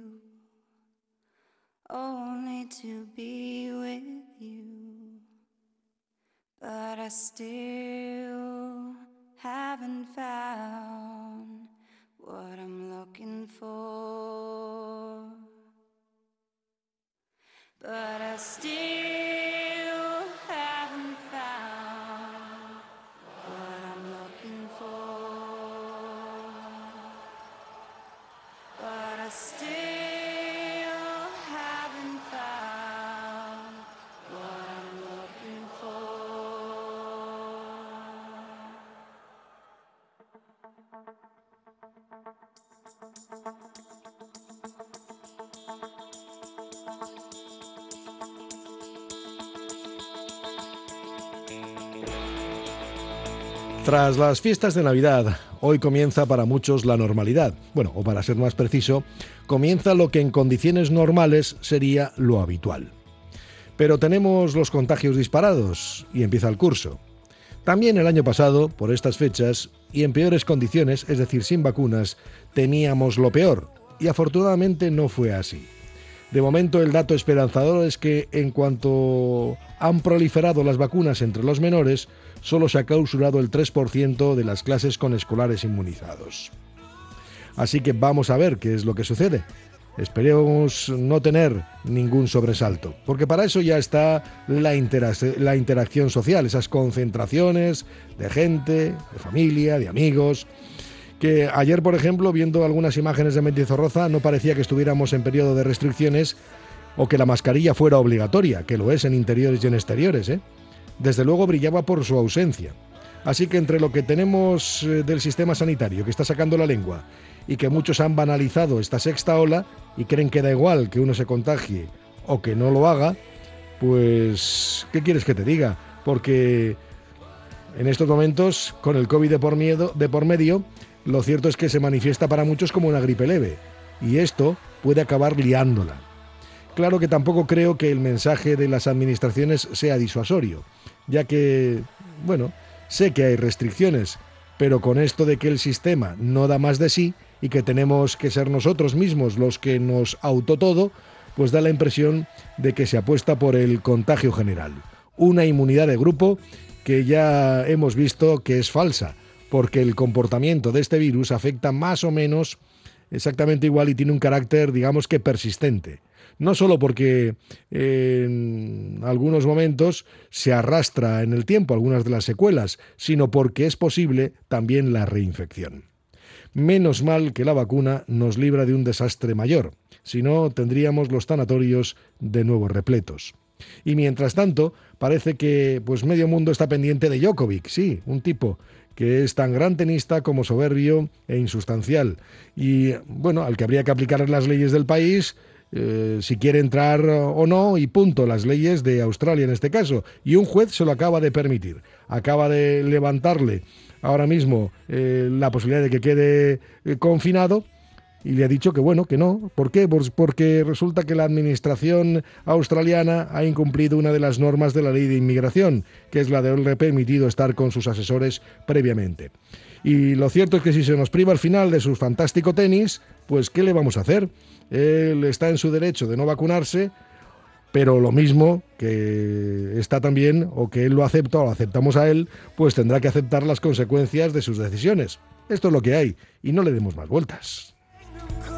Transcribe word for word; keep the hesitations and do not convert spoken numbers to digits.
you, only to be with you. But I still haven't found what I'm looking for. But I still haven't found what I'm looking for. But I still haven't found what I'm looking for. Tras las fiestas de Navidad, hoy comienza para muchos la normalidad. Bueno, o para ser más preciso, comienza lo que en condiciones normales sería lo habitual. Pero tenemos los contagios disparados y empieza el curso. También el año pasado, por estas fechas, y en peores condiciones, es decir, sin vacunas, temíamos lo peor, y afortunadamente no fue así. De momento, el dato esperanzador es que, en cuanto han proliferado las vacunas entre los menores, solo se ha clausurado el tres por ciento de las clases con escolares inmunizados. Así que vamos a ver qué es lo que sucede. Esperemos no tener ningún sobresalto, porque para eso ya está la, interac- la interacción social, esas concentraciones de gente, de familia, de amigos. Que ayer, por ejemplo, viendo algunas imágenes de Mendizorroza, no parecía que estuviéramos en periodo de restricciones o que la mascarilla fuera obligatoria, que lo es en interiores y en exteriores, ¿eh? Desde luego brillaba por su ausencia. Así que entre lo que tenemos eh, del sistema sanitario, que está sacando la lengua, y que muchos han banalizado esta sexta ola y creen que da igual que uno se contagie o que no lo haga, pues, ¿qué quieres que te diga? Porque en estos momentos, con el COVID de por, miedo, de por medio, lo cierto es que se manifiesta para muchos como una gripe leve, y esto puede acabar liándola. Claro que tampoco creo que el mensaje de las administraciones sea disuasorio, ya que, bueno, sé que hay restricciones, pero con esto de que el sistema no da más de sí y que tenemos que ser nosotros mismos los que nos autotodo, pues da la impresión de que se apuesta por el contagio general. Una inmunidad de grupo que ya hemos visto que es falsa, porque el comportamiento de este virus afecta más o menos exactamente igual y tiene un carácter, digamos que persistente. No solo porque eh, en algunos momentos se arrastra en el tiempo algunas de las secuelas, sino porque es posible también la reinfección. Menos mal que la vacuna nos libra de un desastre mayor, si no tendríamos los tanatorios de nuevo repletos. Y mientras tanto, parece que pues medio mundo está pendiente de Djokovic, sí, un tipo que es tan gran tenista como soberbio e insustancial, y bueno, al que habría que aplicar las leyes del país, eh, si quiere entrar o no, y punto, las leyes de Australia en este caso, y un juez se lo acaba de permitir, acaba de levantarle ahora mismo eh, la posibilidad de que quede eh, confinado, y le ha dicho que bueno, que no. ¿Por qué? Pues porque resulta que la administración australiana ha incumplido una de las normas de la ley de inmigración, que es la de haberle permitido estar con sus asesores previamente. Y lo cierto es que si se nos priva al final de su fantástico tenis, pues ¿qué le vamos a hacer? Él está en su derecho de no vacunarse, pero lo mismo que está también, o que él lo acepta o lo aceptamos a él, pues tendrá que aceptar las consecuencias de sus decisiones. Esto es lo que hay, y no le demos más vueltas.